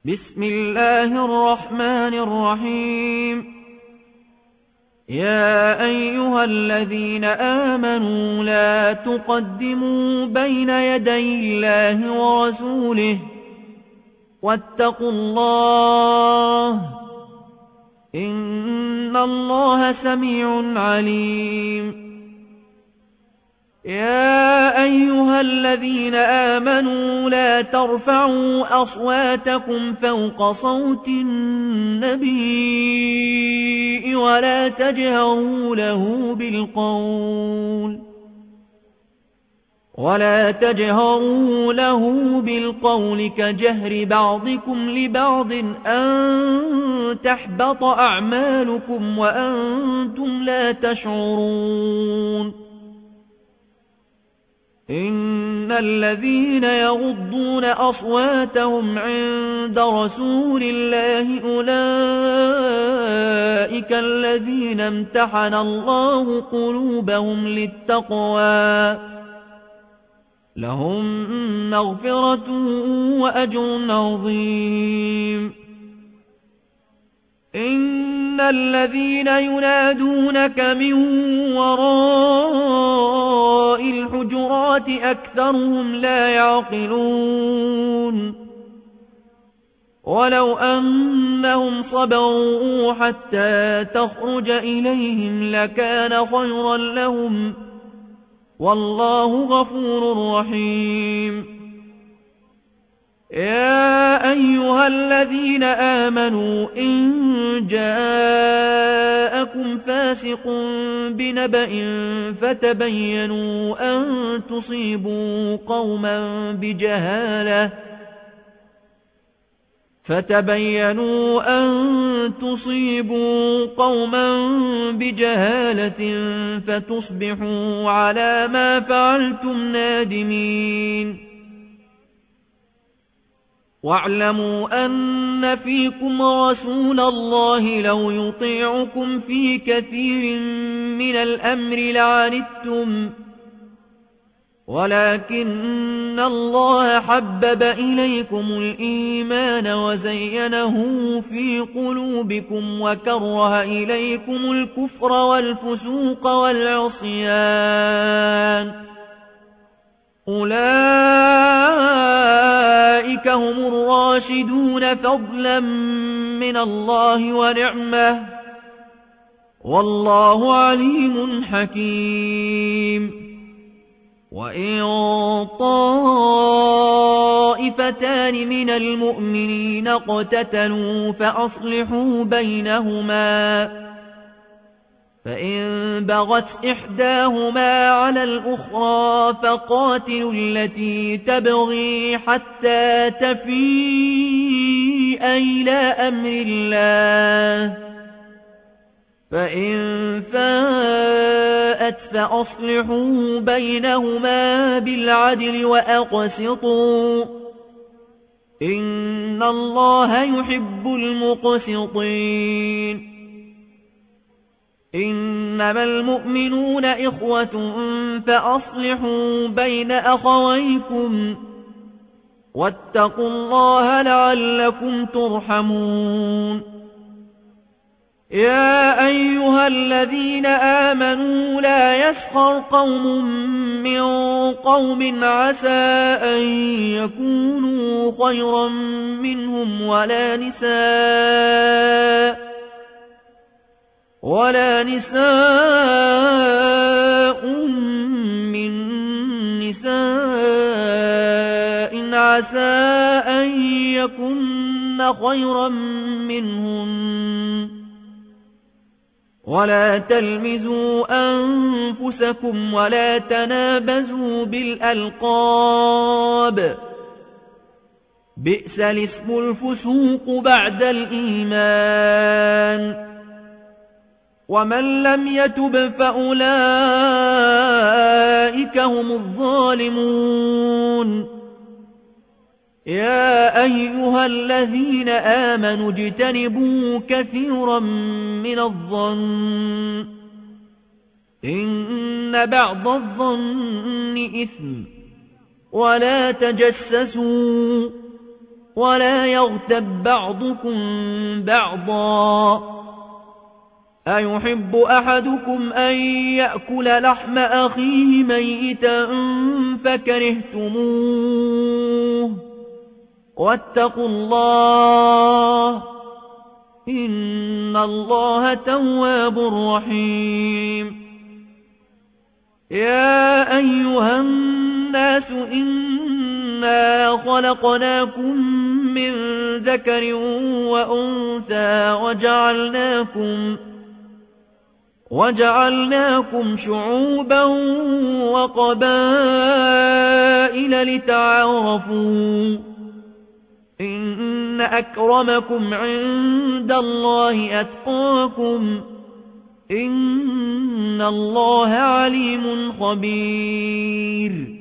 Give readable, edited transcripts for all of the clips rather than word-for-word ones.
بسم الله الرحمن الرحيم. يا أيها الذين آمنوا لا تقدموا بين يدي الله ورسوله واتقوا الله إن الله سميع عليم. يا أيها الذين آمنوا لا ترفعوا أصواتكم فوق صوت النبي ولا تجهروا له بالقول كجهر بعضكم لبعض أن تحبط أعمالكم وأنتم لا تشعرون. إن الذين يغضون أصواتهم عند رسول الله أولئك الذين امتحن الله قلوبهم للتقوى لهم مغفرة وأجر عظيم. إن الذين ينادونك من وراء الحجرات أكثرهم لا يعقلون. ولو أنهم صبروا حتى تخرج إليهم لكان خيرا لهم والله غفور رحيم. يا أيها الذين آمنوا إن جاءكم فاسق بنبأ فتبينوا أن تصيبوا قوما بجهالة فتصبحوا على ما فعلتم نادمين. واعلموا أن فيكم رسول الله لو يطيعكم في كثير من الأمر لعنتم ولكن الله حبب إليكم الإيمان وزينه في قلوبكم وكره إليكم الكفر والفسوق والعصيان أولئك هم الراشدون فضلا من الله ونعمة والله عليم حكيم. وإن طائفتان من المؤمنين اقتتلوا فأصلحوا بينهما فإن بغت إحداهما على الأخرى فقاتلوا التي تبغي حتى تفيء إلى أمر الله فإن فاءت فأصلحوا بينهما بالعدل وأقسطوا إن الله يحب المقسطين. إنما المؤمنون إخوة فأصلحوا بين أخويكم واتقوا الله لعلكم ترحمون. يا أيها الذين آمنوا لا يسخر قوم من قوم عسى أن يكونوا خيرا منهم ولا نساء من نساء عسى أن يكن خيرا منهن ولا تلمزوا أنفسكم ولا تنابزوا بالألقاب بئس الاسم الفسوق بعد الإيمان ومن لم يتب فأولئك هم الظالمون. يا أيها الذين آمنوا اجتنبوا كثيرا من الظن إن بعض الظن إثم ولا تجسسوا ولا يغتب بعضكم بعضا أيحب أحدكم أن يأكل لحم أخيه ميتا فكرهتموه واتقوا الله إن الله تواب رحيم يا أيها الناس إنا خلقناكم من ذكر وأنثى وجعلناكم شعوبا وقبائل لتعارفوا إن أكرمكم عند الله أتقاكم إن الله عليم خبير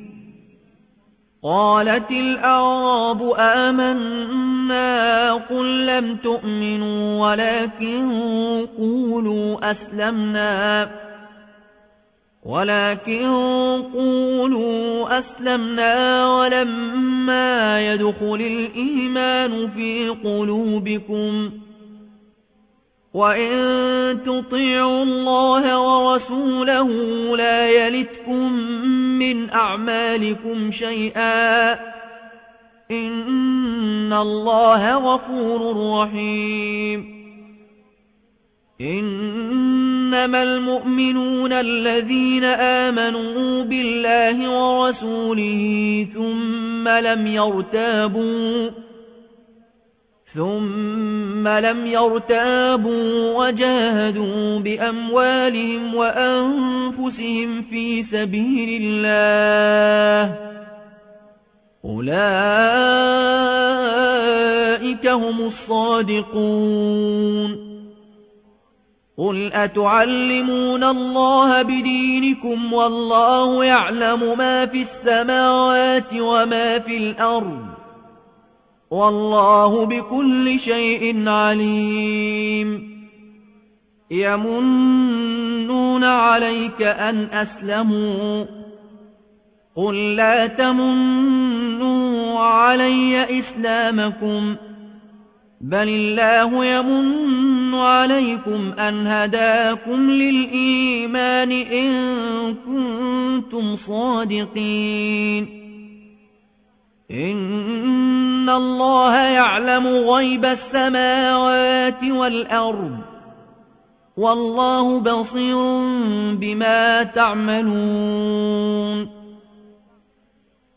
قالت الأعراب آمنا قل لم تؤمنوا ولكن قولوا أسلمنا ولما يدخل الإيمان في قلوبكم وإن تطيعوا الله ورسوله لا يلتكم من أعمالكم شيئا إن الله غفور رحيم إنما المؤمنون الذين آمنوا بالله ورسوله ثم لم يرتابوا وجاهدوا بأموالهم وأنفسهم في سبيل الله أولئك هم الصادقون قل أتعلمون الله بدينكم والله يعلم ما في السماوات وما في الأرض والله بكل شيء عليم يمنون عليك أن أسلموا قل لا تمنوا علي إسلامكم بل الله يمن عليكم أن هداكم للإيمان إن كنتم صادقين إن الله يعلم غيب السماوات والأرض والله بصير بما تعملون